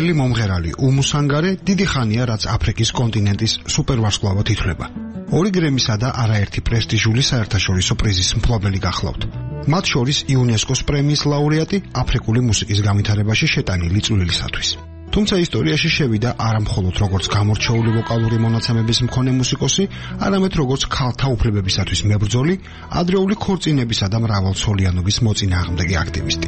ბრაზილელი მომღერალი უმუსანგარე დიდი ხანია რაც აფრიკის კონტინენტის სუპერვარსკვლავად ითვლება. 2 გრემისა და არაერთი პრესტიჟული საერთაშორისო პრიზის მფლობელი გახლავთ. მათ შორის იუნესკოს პრემიის ლაურეატი აფრიკული მუსიკის განვითარებაში შეტანილი წვლილისათვის. თუმცა ისტორიაში შევიდა არა მხოლოდ როგორც გამორჩეული ვოკალური მონაცემების მქონე მუსიკოსი, არამედ როგორც ქალთა უფლებებისათვის მებრძოლი, ადრეული ქორწინებისა და მრავალცოლიანობის მოწინააღმდეგე აქტივისტი.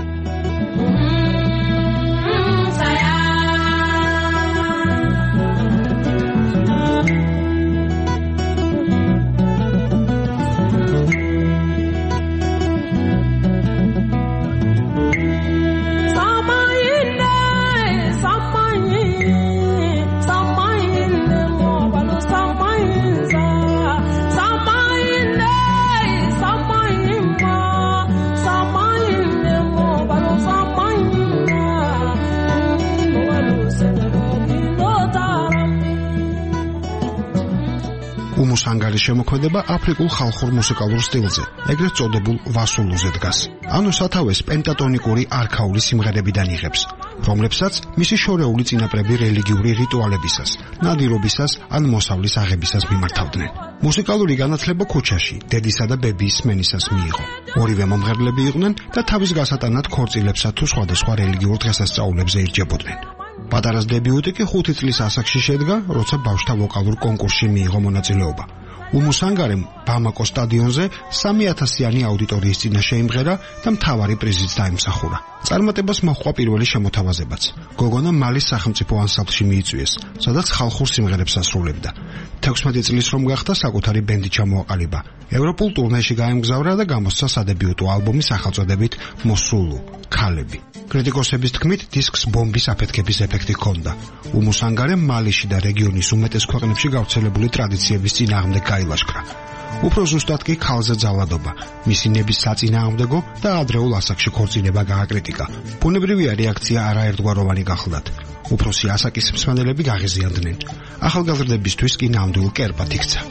უმუსანგარის შემოქმედება აფრიკულ ხალხურ მუსიკალურ სტილზე, ეგრეთ წოდებულ ვასულუზე დგას. ანუ სათავეს პენტატონიკური არქაული სიმღერებიდან იღებს, რომლებსაც მისი შორეული წინაპრები რელიგიური რიტუალებისას, ნადირობისას ან მოსავლის აღებისას მიმართავდნენ. მუსიკალური განათლება ქუჩაში, დედისა და ბებიის სმენისას მიიღო. ორივე მომღერლები იყვნენ და თავის გასატანად ქორწილებსა თუ სხვადასხვა რელიგიურ დღესასწაულებზე ირჯებოდნენ. პატარას დებიუტი კი 5 წლის ასაკში შედგა, როცა ბავშვთა ვოკალურ კონკურსში მიიღო მონაწილეობა. უმუსანგარემ ბამაკოს სტადიონზე 3000-იანი აუდიტორიის წინაშე იმღერა და მთავარი პრიზიც დაიმსახურა. წარმატებას მოჰყვა პირველი შემოთავაზებაც. გოგონა მალის სახელმწიფო ანსამბლში მიიწვიეს, სადაც ხალხურ სიმღერებს ასრულებდა. 16 წლის რომ გახდა, საკუთარი ბენდი ჩამოაყალიბა. ევროპულ ტურნეში გაემგზავრა და გამოსცა სადებიუტო ალბომი სახელწოდებით მოსულუ, ქალები. კრიტიკოსების თქმით, დისკს ბომბის აფეთქების ეფექტი ჰქონდა. უმუსანგარემ მალიში და რეგიონის უმეტეს ქვეყნებში გავრცელებული ტრადიციების წინააღმდეგ გაილაშქრა. უფრო ზუსტად კი ქალზე ძალადობა, მისი ნების საწინააღმდეგო და ადრეულ ასაკში ქორწინება გააკრიტიკა. ბუნებრივია რეაქცია არაერთგვაროვანი გახლდათ. უფროსი ასაკის მსმენელები გაღიზიანდნენ. ახალგაზრდებისთვის კი ნამდვილ კერპად იქცა.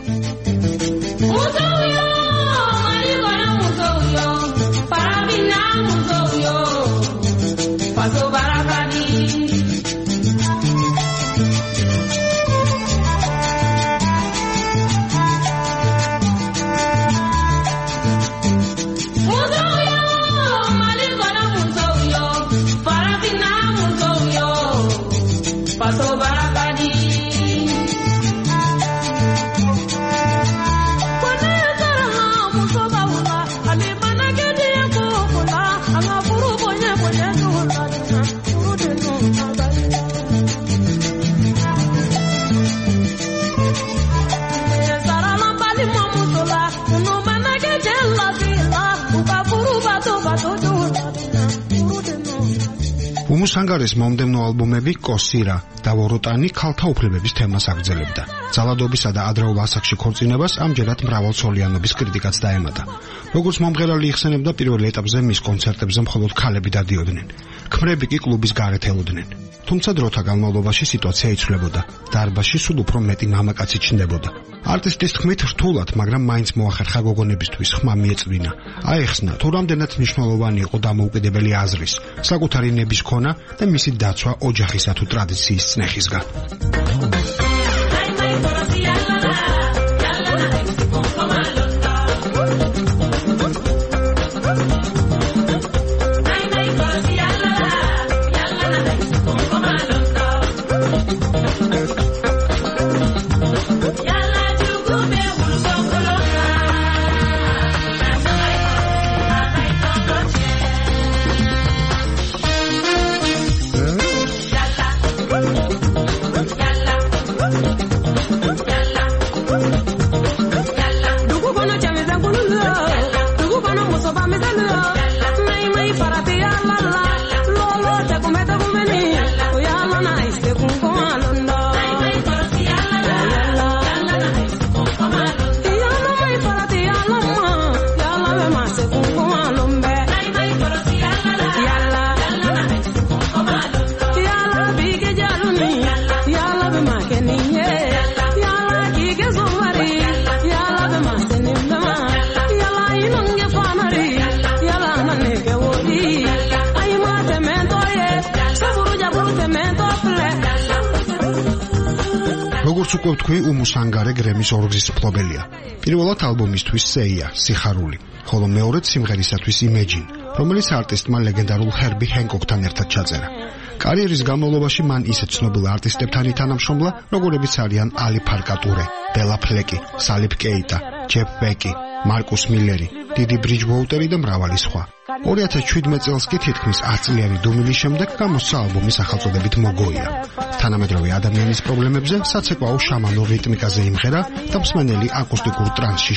უმუსანგარის მომდევნო ალბომები კოსირა და ვოროტანი ქალთა უფლებების თემას აგრძელებდა. ძალადობისა და ადრეულ ასაკში ქორწინებას ამჯერად მრავალცოლიანობის კრიტიკაც დაემატა. როგორც მომღერალი იხსენებდა, პირველ ეტაპზე მის კონცერტებზე მხოლოდ ქალები დადიოდნენ. ქმრები კი კლუბის გარეთ ელოდნენ. თუმცა დროთა განმავლობაში სიტუაცია იცვლებოდა. დარბაზში სულ უფრო მეტი მამაკაცი ჩნდებოდა. არტისტის თქმით, რთულად, მაგრამ მაინც მოახერხა გოგონებისთვის ხმა მიეწვინა. აეხსნა, თუ რამდენად მნიშვნელოვანი იყო დამოუკიდებელი აზრის, საკუთარი ნების ქონა და მისი დაცვა ოჯახისა თუ ტრადიციის წნეხისგან. Saburu ya როგორც უკვე ვთქვი, უმუსანგარე გრემის ორგზის მფლობელია. პირველად ალბომისთვის „სეია“ სიხარული, ხოლო მეორედ სიმღერისათვის „იმეჯინ“, რომელიც არტისტმა ლეგენდარულ ჰერბი ჰენკოკთან ერთად ჩაწერა. კარიერის განმავლობაში მან ისეთ ცნობილ არტისტებთან ითანამშრომლა, როგორებიც არიან ალი ფარკატურე, ბელა ფლეკი, სალიფ კეიტა, ჯეფ ბეკი, მარკუს მილერი, დიდი ბრიჯვოუტერი და მრავალი სხვა. 2017 წელს კი თითქმის 10 წლიანი დუმილის შემდეგ გამოსცა ალბომი სახელწოდებით „მოგოია“. თანამედროვე ადამიანის პრობლემებზე საცეკვაო შამანურ რიტმიკაზე იმღერა და მსმენელი აკუსტიკურ ტრანსში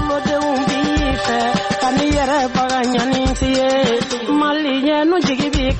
შეიყვანა.